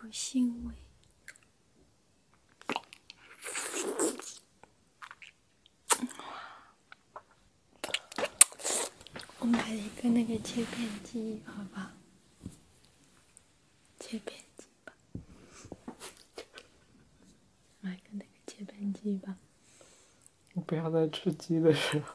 股腥味。我买了一个那个切片机，好不好？切片机吧，买个那个切片机吧。 你不要在吃鸡的时候。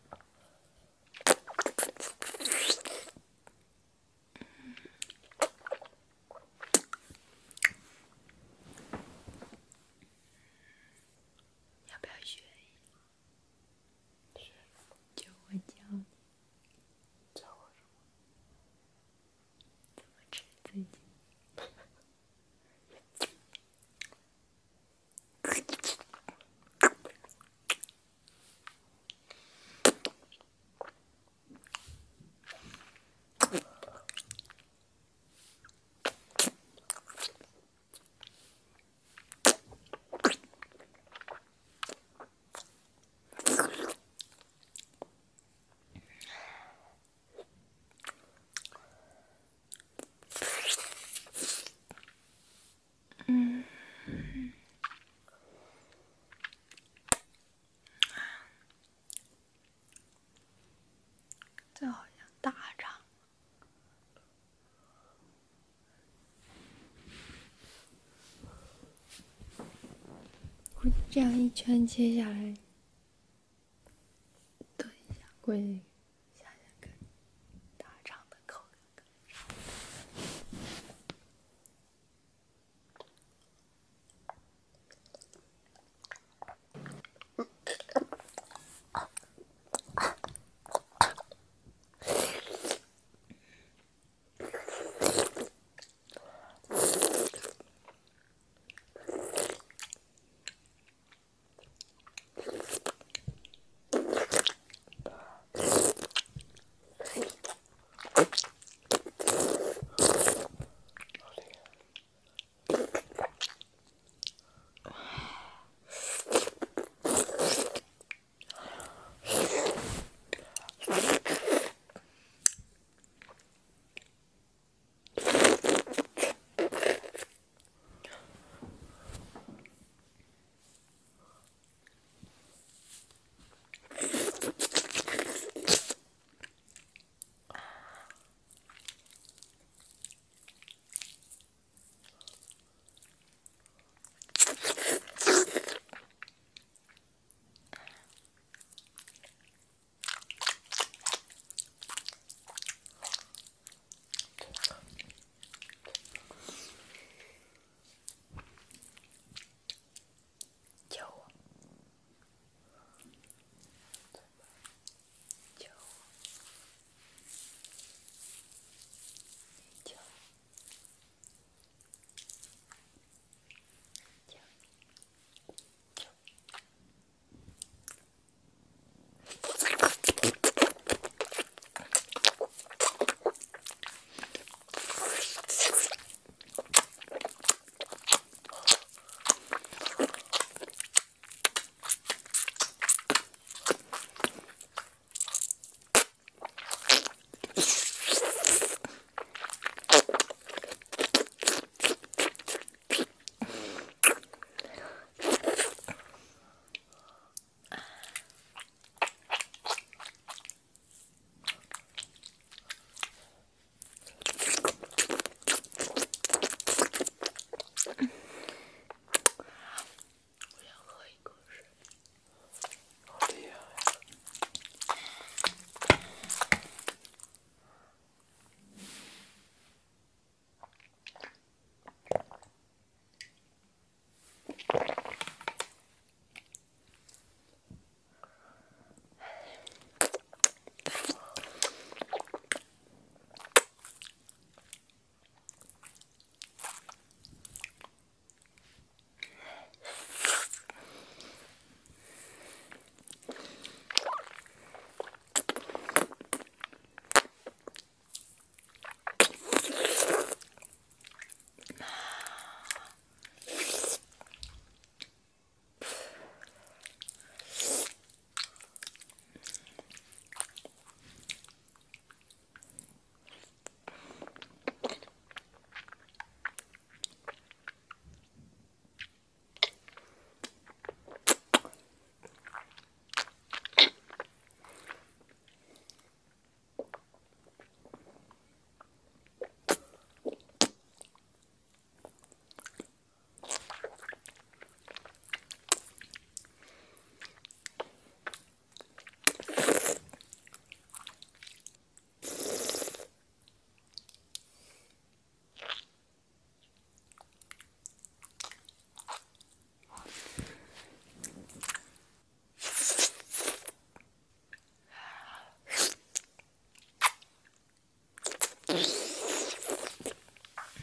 要不要学一下？就我教你。 教我什么？ 怎么吃最近？这好像大肠。估计这样一圈切下来，炖一下会想想跟大肠的口感更差。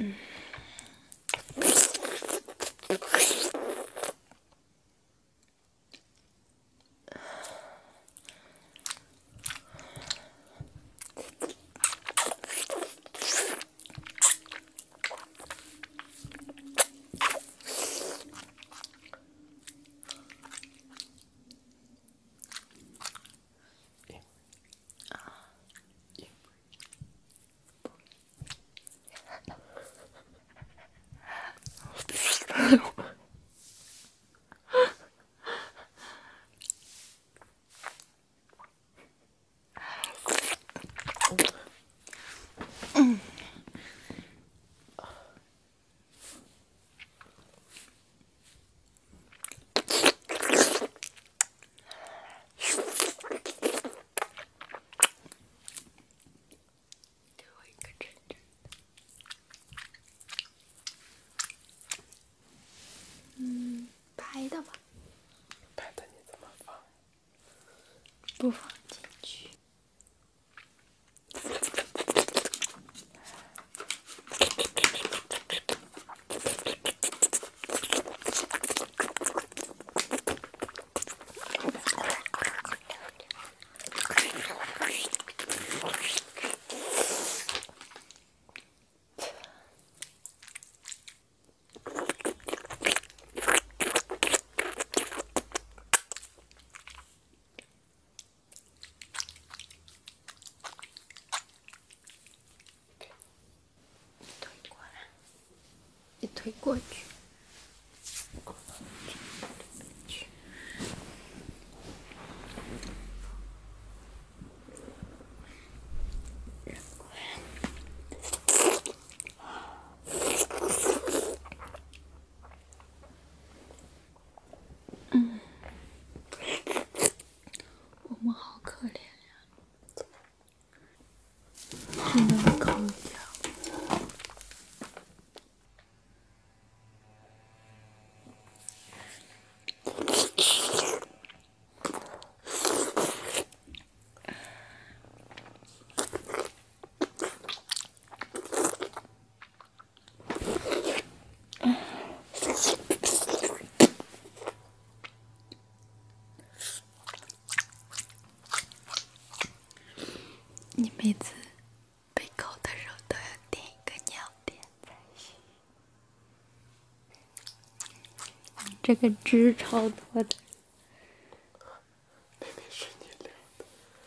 给我一个真正的，拍的吧， 拍的你怎么放？ 不放进去。一推过去，我们好可怜呀，只能抠掉。你每次被抠的时候都要点一个尿点才行。这个汁超多的。 那得是你留的。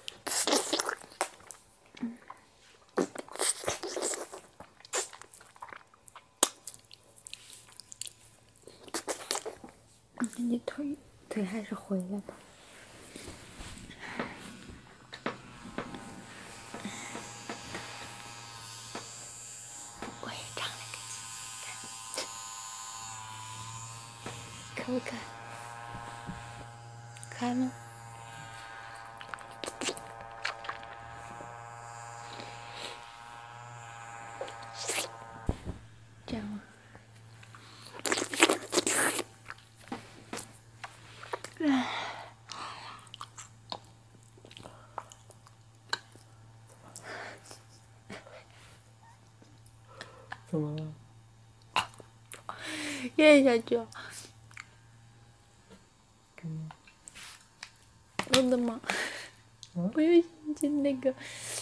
你腿还是回来吧。我也长了个鸡鸡，看，可不可爱？可爱吗？这样吗？ 怎么了？ 咽下去了。 干嘛？ 我的妈！我又想起那个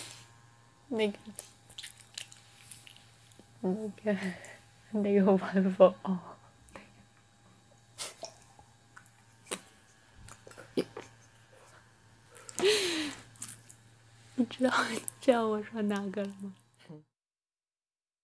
玩偶哦。你知道我说哪个了吗？